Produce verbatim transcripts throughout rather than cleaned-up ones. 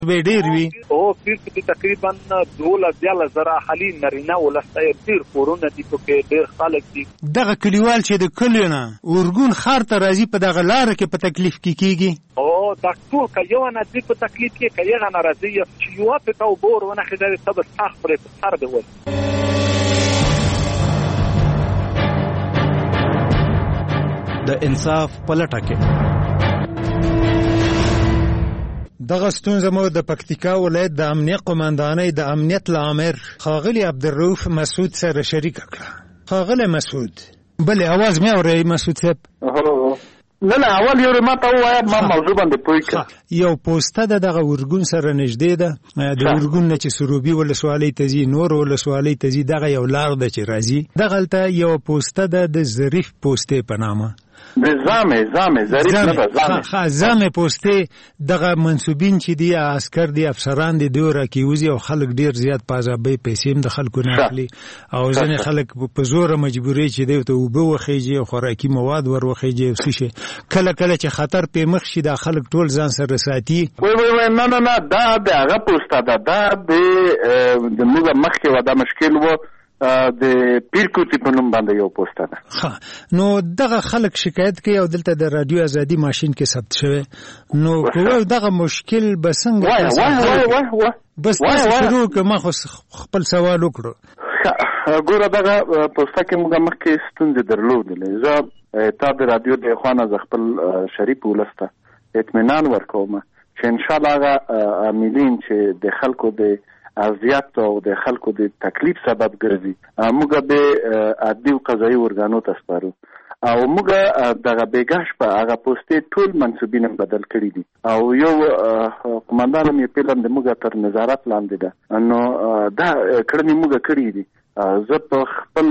به ډیر وي او پیر تقریبا دوله دیاله زره حالي نارینه ولسته ډیر کورونه دي پکې ډیر خلک دي. دغه کلیوال چې د کلیو نه ورګون ښار ته راځي په دغه لاره کې په تکلیف کې کېږي. او دا ټول که یو نه دي په تکلیف کې که یغه نه راځي چې یوه پې ته اوبه ور ونښېدلې ته به ستا خپلې په سر دې ول. د انصاف پلټه کې دغه ستونزه مو د پکتیکا ولایت د امنیت قومندانۍ د امنیت لامر ښاغلي عبدالرؤف مسعود سره شریکه کړه. ښاغلی مسعود بلې اواز مې اورئ مسعود صاحب؟ نه نه اول یو ما ته ووایه ما موضوع باندې پوه کړه. یو پوسته ده دغه ورګون سره نږدې ده د ورګون نه چې سروبي ولسوالۍ ته ځي نور ولسوالۍ ته ځي دغه یو لار ده چې راځي دغلته یو پوسته ده د ظریف پوستې په نامه د زامې زامې ظریف نه ده زامې ښه زامې پوستې دغه منصوبین چې دي عسکر دي افسران دي دوی راکېوځي او خلک ډېر زیات په عذابۍ پیسې هم د خلکو نه اخلي او ځینې خلک په زوره مجبوري چې دی ته اوبه وخیږي او خوراکي مواد ور وخیږي او څه شي کله کله چې خطر پې مخ شي دا خلک ټول ځان سره ساتي. وای وای وای نه نه نه دا د هغه پوسته ده دا د موږ مخکې و دا مشکل و د پیرکوټي په نوم باندې یو پوسټه ده. ښه نو دغه خلک شکایت کوي او دلته د رادیو ازادي ماشین کې ثبت شوی نو کوو دغه مشکل به څنګه وای وای وای وای بس تاسو شروع که ما خو خپل سوال وکړو. ګوره دغه پوسټه کې موږ مخکې ستونزې درلودلې زه تا د رادیو د خوانه ز خپل شریف ولسته اطمینان ورکوم چې ان شاء الله هغه عاملین چې د خلکو د اذیت او د خلکو د تکلیف سبب ګرځي موږ به عادي قضایي ورګانو ته سپارو او موږ دغه بیګاش په هغه پوسټې ټول منصوبین بدل کړی دي او یو قومندان مې پیلم د موږ تر نظارت لاندې ده نو دا کړنې موږ کړې دي. زه په خپل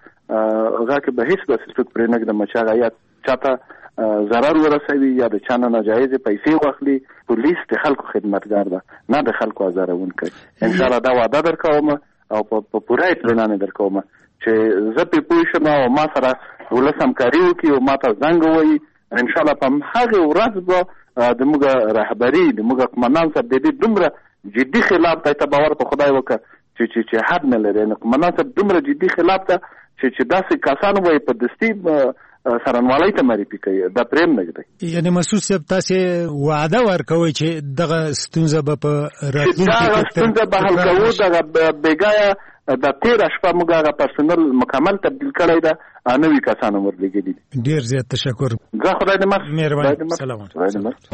هغه کې به هیڅ داسې څوک پرې نه ږدم چې هغه یا چاته ضرر ورسوي یا د چا نه ناجایزې پیسې واخلي. پولیس د خلکو خدمتګار ده نه د خلکو ازاروونکی. انشاءالله دا وعده درکوم او په پوره اطمینان درکوم چې زه پې پوه شم او ما سره ولس همکاري وکړي او ما ته زنګ ووایي انشاءالله په هغې ورځ به د موږ رهبري د موږ قومندان صاحب د دې دومره جدي خلاف ته ته باور په خدای وکړه چې چې چې حد نه لري. نو قومندان صاحب دومره جدي خلاف ته چې چې داسې کسان وایي په دستي سرنوالۍ ته معرفي کوي دا پرېم نه ږدي. یعنې مسعود صاحب تاسې وعده ورکوئ چې دغه ستونزه به په راتلونکي دغه ستونزه به حل کوو. دغه بېګایه د تېره شپه موږ هغه پرسونل مکمل تبدیل کړی ده نوي کسان هم ورلېږلي دي. ډېر زیات تشکر. ځه خدای دې مخ. مهرباني. سلام. خدای دې مخ.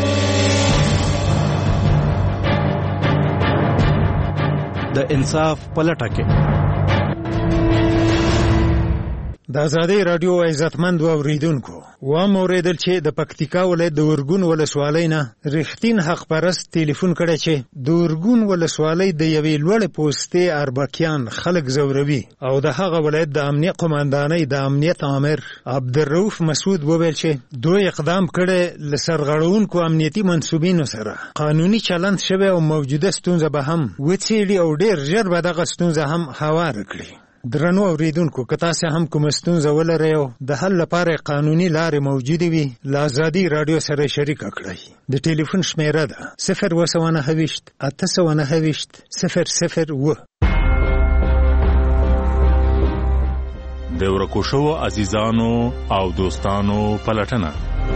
د انصاف پلټه کې د ازادۍ راډیو عزتمند واوریدونکو وام اوریدل چې د پکتیکا ولایت د ورګون ولسوالۍ نه رښتین حق پرست ټلیفون کړی چې د ورګون ولسوالۍ د یوې لوړې پوستې اربکیان خلک زوروي او د هغه ولایت د امنیت قومندانۍ د امنیت آمر عبدالرؤف مسعود وویل چې دوی اقدام کړی له سرغړونکو امنیتي منصوبینو سره قانوني چلند شوی او موجوده ستونزه به هم وڅېړي او ډېر ژر به دغه ستونزه هم هواره کړي. درنو اوریدونکو که تاسې هم کومه ستونزه ولرئ او د حل لپاره قانوني لارې موجودې وي له ازادي راډیو سره شریکه کړئ. د ټلیفون شمیره ده صفر اوه سوه نهه ویشت اته سوه نهه ویشت صفر صفر اوه. د ورکو شوو عزیزانو او دوستانو پلټنه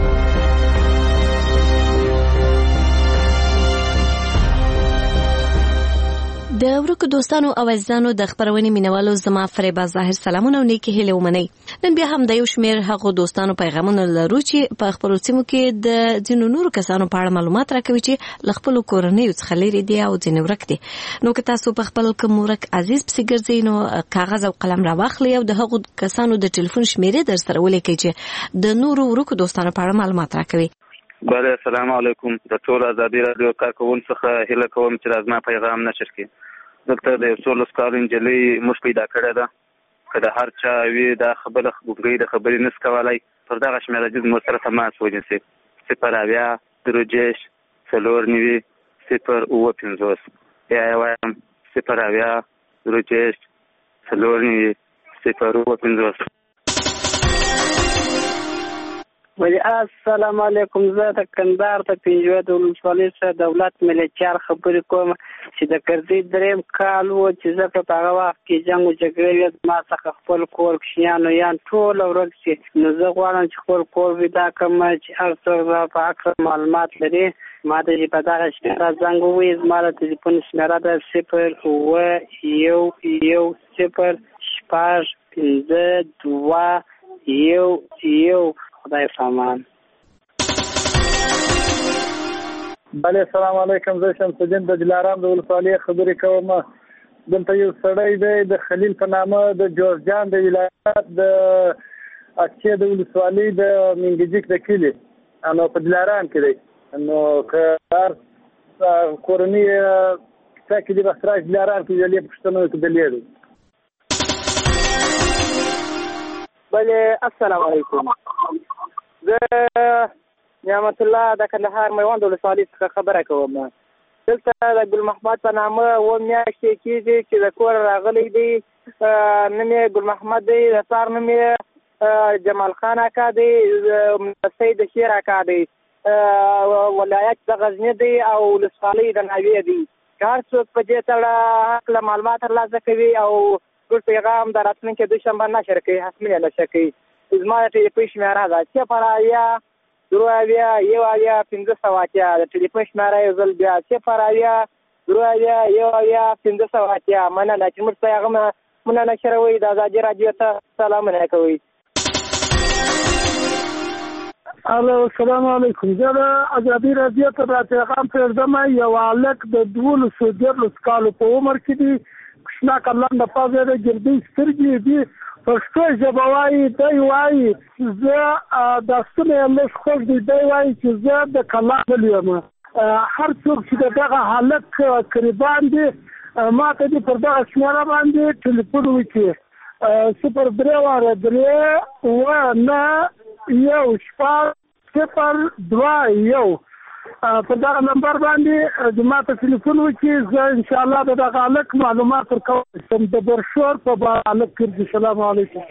د ورکو دوستانو او عزیزانو د خبرونې مینوالو زما فریبا ظاهر سلامونه او نیکی هیله ومنئ. نن بیا هم د یو شمیر هغو دوستانو پیغامونه لرو چې په خپلو سیمو کې د ځینو نورو کسانو په اړه معلومات راکوي چې له خپلو کورنیو څخه لرې دي او ځینې ورک دي. نو که تاسو په خپل کوم ورک عزیز پسې ګرځئ نو کاغذ او قلم راواخلئ او د هغو کسانو د ټلیفون شمیرې در سره ولیکئ چې د نورو ورکو دوستانو په اړه معلومات راکوي. بله السلام علیکم. د ټول ازادي راډیو کارکوونکو څخه هیله کوم چې زما پیغام نشر کړي. دلته د یو څو لس کالو نجلۍ موږ پیدا کړې ده که د هر چا وي دا خبره ګوګرۍ د خبرې نس کولی پر دغه شمېره جز مو سره تماس ونیسي صفر اویا درې دېرش څلور نوي صفر اووه پنځوس بیا یې وایم صفر اویا درې دېرش څلور نوي صفر اووه پنځوس. ولی السلام علیکم. زه د کندهار د پنجوه د ولسوالۍ څخه دولت ملکیار خبرې کوم چې د کرزي دریم کال و چې زه په هغه وخت کې جنګ او جګړې وې، ما څخه خپل کور کوچنیان یان ټول ورک شي. نو زه غواړم چې خپل کور پیدا کړم چې هر څوک په حق معلومات لري. ما د په دغه شمیره زنګ وویل، زما د تلیفون شمیره ده صفر اوه یو یو صفر شپږ پنځه دوه یو یو. خدای فامان. بله السلام علیکم. زه شمس الدین د دلارام د ولسوالۍ خبرې کوم. دلته یو سړی دی د خلیل په نامه د جوزجان د ولایت د اکچې د ولسوالۍ د منګجیک د کلي، نو په دلارام کې دی. نو که هر کورنۍ کیسه کې د بخراج دلارام کې دلې پوښتنه کې دلې دی. بله السلام علیکم. زه نعمت الله د کندهار میوند ولسوالۍ څخه خبره کوم. دلته د ګل محمد په نامه اووه میاشتې کېږي چې د کور راغلی دی. نوم یې ګل محمد دی، د پلار نوم یې جمال خان اکا دی، سید شیر اکا دی، ولایت د غزني دی او ولسوالۍ د ناوې دی. که هر څوک په دې تړه هکله معلومات ترلاسه کوي او ټول پیغام د راتلونکي دوشنبه نشر کوي، حتمي نشر کوي. زما د ټلیفون شمیره ده صفر اویا درې اویا یو اویا پنځه سوه اتیا. د ټلیفون شمیره یو ځل بیا صفر اویا درې اویا یو اویا پنځه سوه اتیا. مننه چې موږ ته هغه مننه نشروئ. د ازادي راډیو ته سلامونه کوئ. الو السلام علیکم. زه د ازادي راډیو ته دا پیغام پرېږدم. یو هلک د دولسو دیارلسو کالو په عمر کې دی، کوچناک لنډه پزه ده، ګردۍ سترګې دي، پښتو ژبه وایي. دی وایي چې زه داستونه یې لږ خوږ دي. دی وایي چې زه د کلا بل یم. هر څوک چې د دغه هلک قریبان دي ما ته دې پر دغه شمېره باندې ټلیفون وکړي. صفر درې واره درې اووه نه یو شپږ صفر دوه یو. په دغه نمبر باندې ما ته ټلیفون وکړي. زه انشاءالله د دغه هلک معلومات ورکولی شم. د برشور په باره هلک ګرځي. سلام علیکم.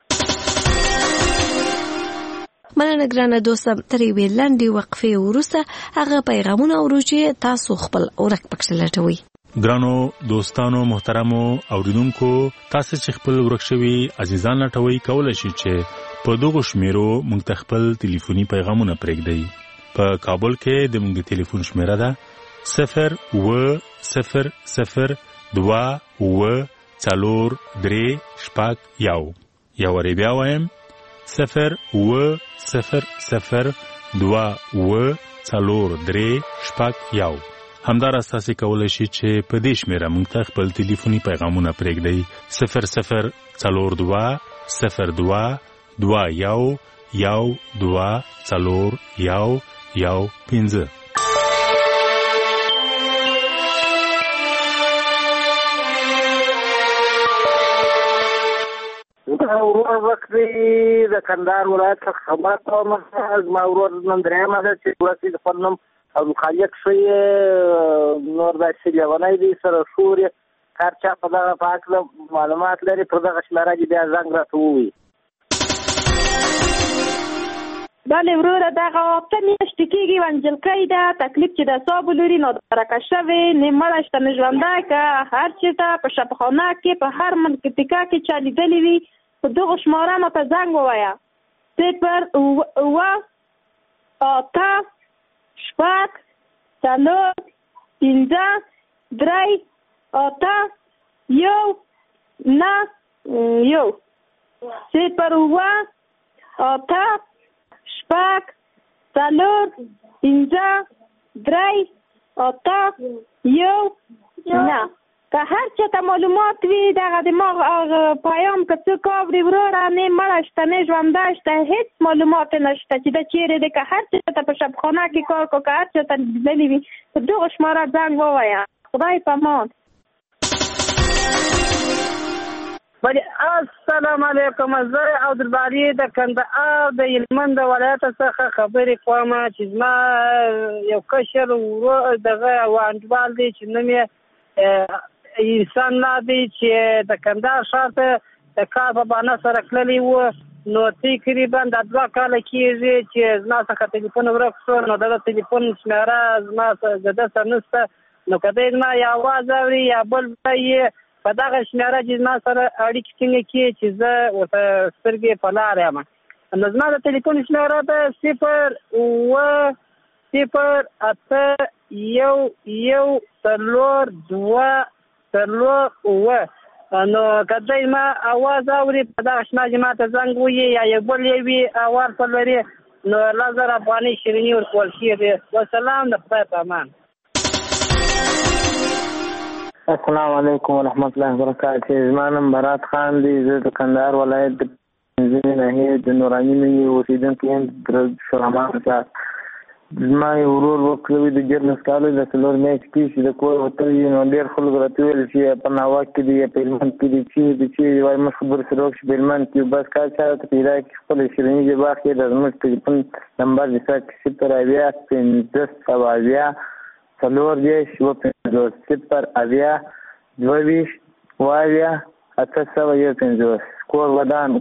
مننه ګرانه دوسته. تر یوې لنډې وقفې وروسته هغه پیغامونه اورو چې تاسو خپل ورک پکښې لټوئ. ګرانو دوستانو محترمو اوریدونکو، تاسو چې خپل ورک شوي عزیزان لټوئ کولی شئ چې په دغو شمیرو موږ ته خپل ټلیفوني پیغامونه پرېږدئ. په کابل کې د موږ ټلیفون شمیره ده صفر اوه صفر صفر دوه اوه څلور درې شپږ یو. یو وارې بیا وایم صفر اوه صفر صفر دوه اوه څلور درې شپږ یو. همداراز تاسو کولی شئ چې په دې شمیره موږ ته خپل ټلیفوني پیغامونه پرېږدئ. صفر صفر څلور دوه صفر دوه دوه یو یو دوه څلور یو یو پنځه. ورور وکړي د کندهار ولایت څخه خبره کوم. زما ورور نن درېیمه ده چې ورسې د خپل نوم ابوخالق ښیي، نور داسې لیونی دی، سره شور یې. هر چا په دغه په هکله معلومات لري پر دغه شمېره دې بیا زنګ راته ووایي. بله وروره دغه اته میاشتې کېږي ونجلکۍ ده. تکلیف چې د اعصابو لري نادرکه شوې، نه مړه شته نه ژوندی. که هر چېرته په شفاخانه کې په هر منطقه کې چا لیدلي وي په دغو شماره ماته زنګ ووایه. صفر اووه اته شپږ څلور پنځه درې اته یو نه یو. صفر اووه اته شپږ څلور پنځه درې اته یو نه. که هر چاته معلومات وي دغه د ما پیام که څوک اوري وروره، نه مړه شته نه ژوندی شته، هېڅ معلومات نشته چې دا چیرې دی. که هر چاته په شبخانه کې کار کو، که هر چاته لیدلي وي په دغه شماره زنګ ووایه. خدای په امان. بله السلام علیکم. زه عبدالباري د کندهار د هلمند ولایت څخه خبرې کوم چې زما یو کشر ورور دغه وانډوال دی چې نوم یې انسان نه دی چې د کندهار ښار ته د کار په بهانه سره تللی و. نو تقریبا د دوه کاله کېږي چې زما څخه تلیفون ورک شو. نو د تلیفون شمیره زما د ده سره نشته. نو که دی زما یا اواز اوري یا بل ځای په دغه شمیره چې زما سره اړیکې ټینګې کړي چې زه ورته سترګې په لار یم. نو زما د تلیفون شمیره ده صفر اوه صفر اته یو یو څلور دوه څلور اوه. نو که دی ما اواز اوري په دغه شمیره چې ما ته زنګ ووهي یا یو بل یې وي اواز ولري نو لس زره افغانۍ شیریني ورکول کېږي. والسلام، د خدای په امان. السلام علیکم ورحمت الله وبرکاته. زما نوم برات خان دی. زه د کندهار ولایت د پنځمې ناحیې د نوراني نومي اوسېدونکی یم، د شورمان څخه. زما یو ورور وکړوي د ګرلس کالج د څلور میاشتې کېږي چې د کور وتلی نو ډېر خلکو راته ویل چې په ناوک کې دی یا په هلمند کې دی چې دی چې وایي موږ خبرې سره وکړو په هلمند کې بس کار چا ته پیدا کړي خپله شیریني ژبه اخلي. د زموږ ټلیفون نمبر د صفر اویا پنځه سوه اویا څلور دېرش اووه پنځوس صفر اویا دوه ویشت اووه اویا اته سوه یو پنځوس. کور ودان.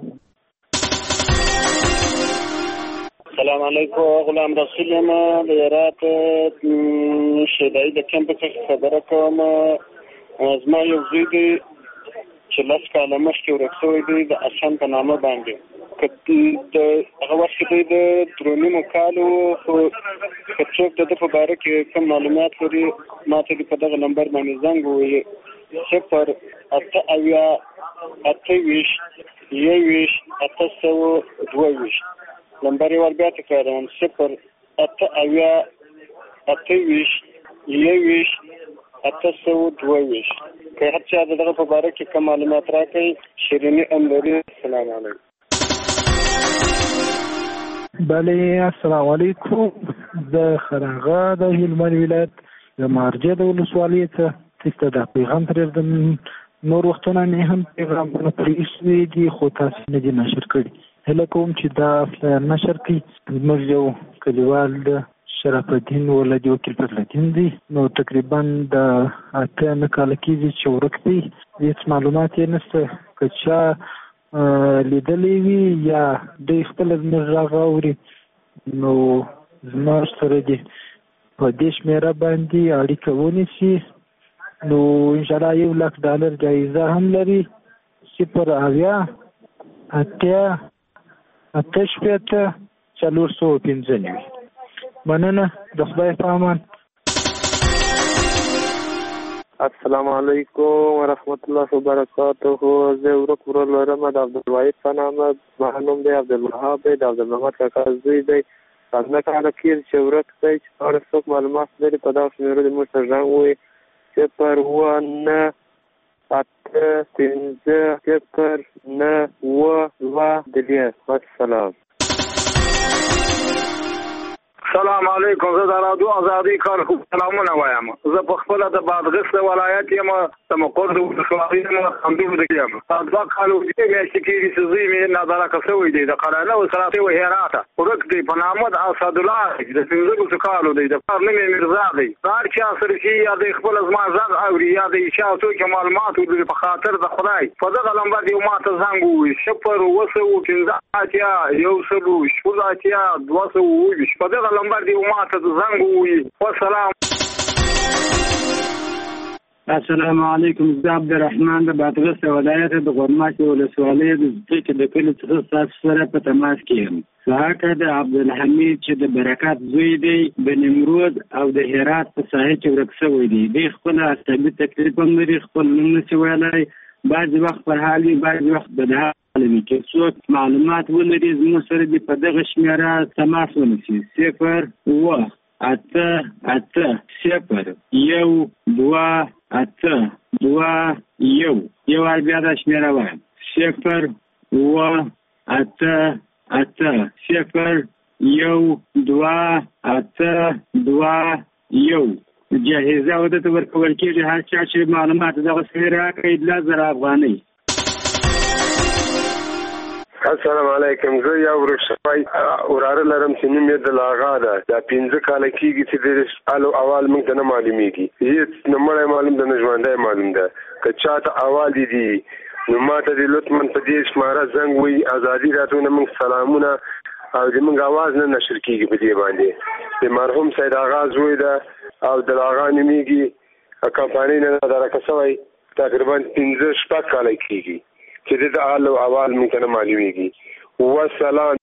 السلام علیکم. غلام رسول یم د هرات شیدایي د کمپ څخه خبره کوم. زما یو زوی دی چې لس کاله مخکې ورک شوی دی د حسن په نامه باندې. که د هغه وخت کې دی د درې نیمو کالو خو که څوک د ده په باره کې کوم معلومات لري ما ته دې په دغه نمبر باندې زنګ ووهي صفر اته اویا اته ویشت یو ویشت اته سوه دوه ویشت. نمبر یې ور بیا تکراروم صفر اته اویا اته ویشت یو ویشت اته سوه دوه ویشت. که هر چا د دغه په باره کې کوم معلومات راکړي شیریني هم لري. السلام علیکم. بله السلام علیکم. زه خراغه د هلمند ولایت د مارجه د ولسوالۍ څخه تاسو ته پیغام پرېږدم. نور وختونه مې هم پیغامونه پرې ایښي دي خو تاسو نه دي نشر کړي. هله کوم چې دا نشر کړي. زموږ یو کلیوال د شرف الدین ولدي وکیل فضلالدین دی. نو تقریبا د اته نه کاله کېږي چې ورک دی. هېڅ معلومات یې نشته. که چا لیدلی وي یا دوی خپله زموږ غږ اوري نو زموږ سره دې په دې شمېره باندې اړیکه ونیسي. نو انشاءالله یو لک ډالر جایزه هم لري. صفر اویا اتیا اته شپېته څلور سوه پنځه نوي. مننه، د خدای په امان. السلام علیکم ورحمت الله وبرکاته. زه ورک ورور لرم د عبدالواحد په نامه. زما نوم دی عبدالوهاب دی. د عبدالمحمد کاکا زوی دی. پنځه کاله کېږي چې ورک دی. چې په اړه څوک معلومات لري په دغه شمېره دې موږ ته زنګ ووایي صفر اووه نه اته پنځه صفر نه اووه دوه درې. والسلام. السلام علیکم. زه د رادیو ازادي کارکو سلامونه وایم. زه په خپله د بادغیس د ولایت یم، د مقر د ولسوالۍ یم، همدومره د یم. دوه کاله وروسته میاشتې کېږي چې زوی مې نادرکه شوی دی د قرانه وسلاتۍ و هراته. ورک دی په نامه د اسدالله دی. د پنځلسو کالو دی. د پلار نوم یې میرزا دی. هر چا سره چې یا دی خپله زما غږ اوري یا دی چا څوک معلومات ولري په خاطر د خدای په دغه لمبر یو ما ته زنګ ووایي صفر اووه سوه پنځه اتیا یو سلو شپږ اتیا دوه سوه اووه ویشت. په دغه نمبر دی ما ته زنګ ووهي. والسلام. السلام علیکم. زه عبدالرحمن د بادغیس ولایت د غورماشي ولسوالۍ د ځمکې د کلي څخه ستاسو سره په تماس کې یم. سهاکه د عبدالحمید چې د برکات زوی دی د نمرود او د هرات په ساحه کې ورک شوی دی. دی خپله عصبي تکلیف هم لري. خپل نوم نشي ویلی. بعضې وخت پر حال وي بعضې وخت بدحال وي. که څوک معلومات ولري زموږ سره دې په دغه شمېره تماس ونیسي صفر اووه اته اته صفر یو دوه اته دوه یو. یو وار بیا دا شمېره وایم صفر اووه اته اته صفر یو دوه اته دوه یو. جایزه ورته ته ورکول کېږي. هر چا چې معلومات دغه څه راکړي دوه زره افغانۍ. السلام علیکم. زه یو ورک شوی وراره لرم چې نوم یې د لاغا ده. دا پنځه کاله کېږي چې د حال او احوال موږ ته نه معلومېږي. هېڅ نه مړی معلوم ده نه ژوندی معلوم ده. که چا ته احوال دي نو ما ته دې لطفاً په دې شماره زنګ وي ازادي راډیو نه موږ سلامونه او د موږ اواز نه نشر کېږي په دې باندې د مرحوم سید آغا زوی ده او د آغا نومېږي کمپانۍ نه درکه شوی تقریبا پنځه شپږ کاله کېږي چې د حال او احوال موږ ته نه معلومېږي. والسلام.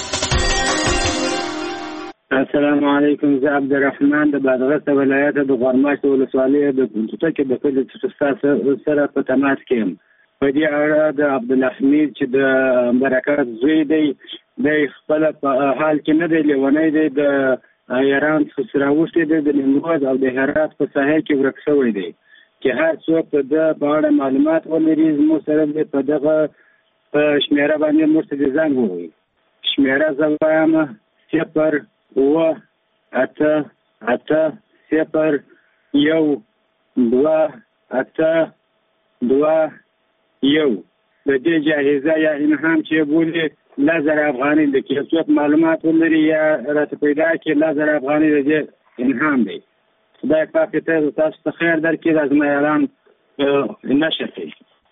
السلام علیکم. زه عبدالرحمن د بادغیس ولایت د غورماشت ولسوالۍ د ګونټوټکې د کلي څخه سره په تماس کې یم. په دې اړه د عبدالحمید چې د برکت زوی دی دی خپله په حال کې نه دی لیونی دی د ایران څخه راوښتی دی د نیمروز او د هرات په ساحل کې ورک شوی دی چې هر څوک په ده په اړه معلومات ولري زموږ سره دی په دغه په شمېره باندې موږ ته د زنګ ووایي. شمېره زه وایم صفر اوه اته اته صفر یو دوه اته دوه یو. د دې جایزه یا انعام چې بولي لزر افغاني دی که څوک معلومات ولري یا راته پیدا کړي لزر افغاني د دې انعام دی. خدای پاک ته تاسو ته خیر درکړي دا زما اعلان نشر کړي.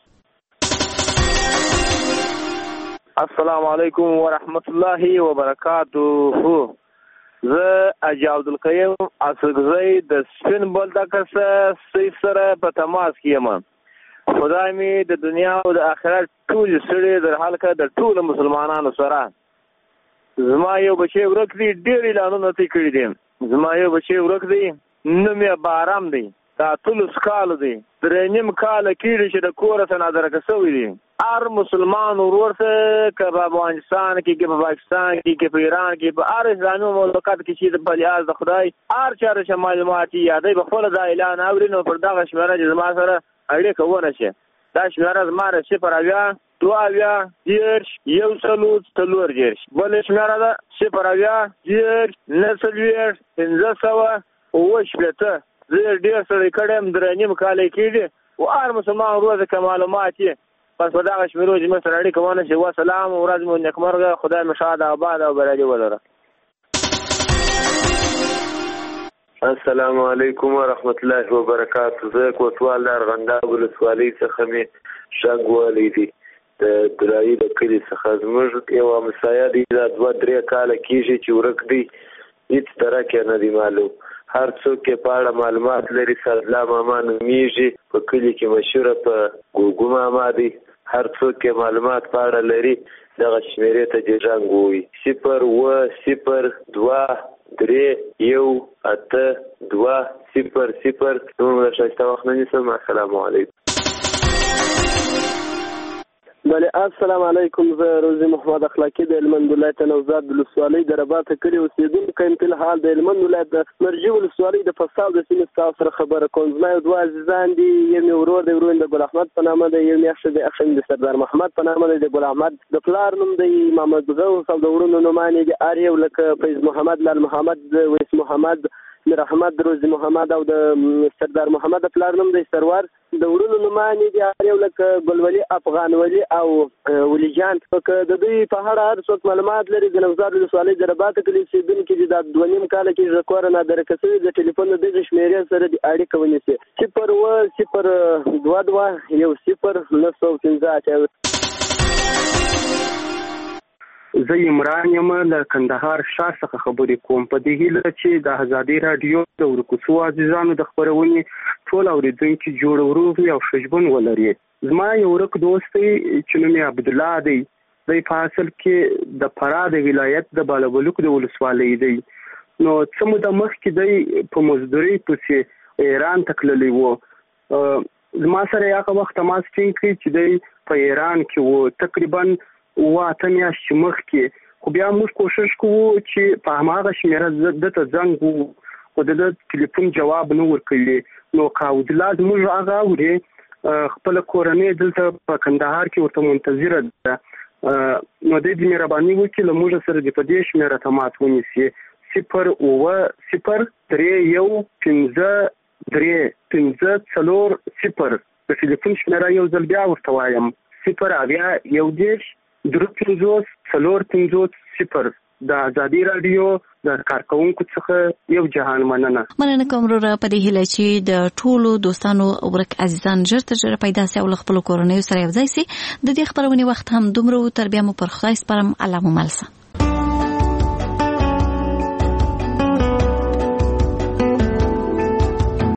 السلام علیکم ورحمت الله وبرکاته. زه اجي عبدالقیم اصلګزی د سپین بولدکه سره په تماس کې یم. خدای مې د دنیا او د آخرت ټول سړي در حال کړه د ټول مسلمانانو سره. زما یو بچی ورک دی ډېر اعلانونه تی کړي دي. زما یو بچی ورک دی نوم یې بارام دی دا اتلس کال دی درې نیم کال کېږي چې د کوره څخه نادرکه شوی دی. هر مسلمان ورور ته که په افغانستان کې که په پاکستان کې که په ایران کې په هر اسلامي مملکت کې چې د بلیاز د خدای هر چا چې معلومات یې یادوي به خپله دا اعلان اوري نو پر دغه شمېره چې زما سره اړیکه ونه شي. دا شمېره زما ده صفر اویا دوه اویا دېرش یو څلور څلور دېرش. بله شمېره ده صفر اویا دېرش نهه څلوېښت پنځه سوه اووه شپېته. زه یې ډېر سړی کړی یم درې نیم کال یې کېږي و هر مسلمان ورور ته که معلومات یې بس په دغه شمېرو چې موږ سره اړیکه ونه شي. وسلام ورځ مو نیکمرغه. خدای مو شاد آباد او بریالي ولره. السلام علیکم ورحمت الله وبرکاته. زه کوټوال د ارغنداب ولسوالۍ څخه مې شک ولی دی د درایي د کلي څخه. زموږ یو همسایه دی دا دوه درې کاله کېږي چې ورک دی هېڅ درکې نه دی معلوم. هر څوک یې په اړه معلومات لري. سادلا ماما نومیږي په کلي کې مشهوره په ګوګو ماما دی. هر څوک یې معلومات په اړه لري دغه شمېرې ته دې زنګ ووایي صفر اوه صفر دوه درې یو اته دوه صفر صفر. نور مو د ښایسته وخت نه نیسم. السلام علیکم. بله السلام علیکم. زه روزي محمد اخلاقي د هلمند ولایت نوزاد ولسوالۍ د رباط کلي اوسېدونکی یم. فلحال د هلمند ولایت د مرجي ولسوالۍ د فصال د سیمې ستاسو سره خبره کوم. زما یو دوه عزیزان دي. یو مې ورور دی ورور د ګل احمد په نامه دی. یو مې اخښه دی اخښه مې د سردار محمد په نامه دی. د ګل احمد د پلار نوم دی محمد غوث او د وروڼو نومانې دي هر یو لکه فیض محمد لال محمد ویس محمد میر احمد روزي محمد او د سردار محمد د پلار نوم دی سرور. د وروڼو نومانې دي هر یو لکه ګلولي افغان ولي او ولي جان. که د دوی په اړه هر څوک معلومات لري د نوزاد ولسوالۍ د رباط کلي اوسېدونکي دي دا دوه نیم کاله کې د کوره نادرکه شوي د ټلیفون د دغې شمېرې سره د اړیکه ونیسي صفر اوه صفر دوه دوه یو صفر نهه سوه پنځه اتیا. زه عمران یم له کندهار ښار څخه خبرې کوم په دې هیله چې د ازادي راډیو د ورکوڅو عزیزانو د خپرونې ټول اورېدونکي جوړ وروغ او ښه ژوند ولري. زما یو ورک دوست دی چې نوم یې عبدالله دی. دی په اصل کې د فراه د ولایت د بالابلوک د ولسوالۍ دی. نو څه موده مخکې دی په مزدورۍ پسې ایران ته تللی و. زما سره یې هغه وخت تماس ټینګ کړی چې دی په ایران کې و تقریبا اوه اته میاشتې مخکې. خو بیا موږ کوشش کوو چې په هماغه شمېره دته زنګ وو خو د ده ټلیفون جواب نه ورکوي. نو که عبدالله زموږ هغه اوري خپله کورنۍ دلته په کندهار کې ورته منتظره ده نو دی دې مهرباني وکړي له موږ سره دې په دې شمېره تماس ونیسي صفر اوه صفر درې یو پنځه درې پنځه څلور صفر. د ټلیفون شمېره یو ځل بیا ورته وایم صفر اویا یو دېرش درې پنځوس څلور پنځوس صفر. د ازادي رادیو د کارکونکو څخه یو جهان مننه. مننه کوم وروره په دې هیله چې د ټولو دوستانو ورک عزیزان ژر تر ژره پیدا سي او له خپلو کورنیو سره یو ځای سي. د دې خبرونې وخت هم دومره تر بیا مو پر خدای سپارم. الله مو مل شه.